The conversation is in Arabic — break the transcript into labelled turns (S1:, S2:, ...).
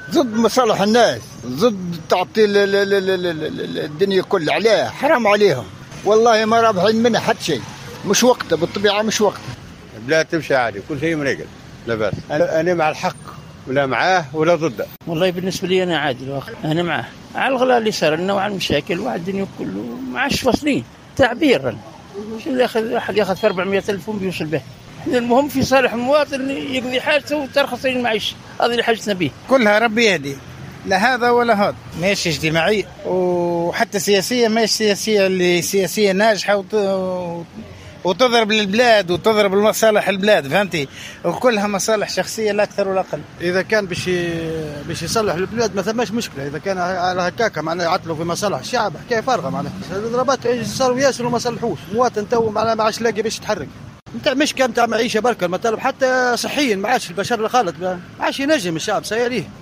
S1: ضد مصالح الناس، ضد تعطي الدنيا كلها، عليه حرام عليهم والله، ما رابحين منها حتى شيء، مش وقته بالطبيعة، مش وقته.
S2: البلاد تمشي عادي، كل شيء مريقل، لا بأس. أنا مع الحق ولا معاه ولا ضده.
S3: والله بالنسبة لي أنا عادي الواخر، أنا معاه على الغلاء اللي صار لنا وعلى المشاكل وعلى الدنيا كله، ما عادش واصلين تعبيرا. شو اللي ياخذ واحد ياخذ في 400,000 بيوصل به؟ المهم في صالح المواطن يقضي حاجته وترخص المعيشة، هذا اللي حاجتنا به.
S4: كلها ربي يهدي، لا هذا ولا هذا، ماشي اجتماعية وحتى سياسية، ماشي سياسية اللي سياسية ناجحة وتضرب للبلاد وتضرب المصالح البلاد، فهمتي؟ وكلها مصالح شخصية لا أكثر ولا أقل.
S5: إذا كان باش يصلح البلاد ما ثماش مشكلة، إذا كان على هكاك معناه يعطلوا في مصالح الشعب حكاية فارغة. معناه الضربات صاروا ياسر وما صلحوش، مواطن تو معناه ما عادش لاقي باش يتحرك. نتاع مشكلة نتاع معيشة بركة، المطالب حتى صحيا ما عادش البشر خالط، ما عادش ينجم الشعب سيريه.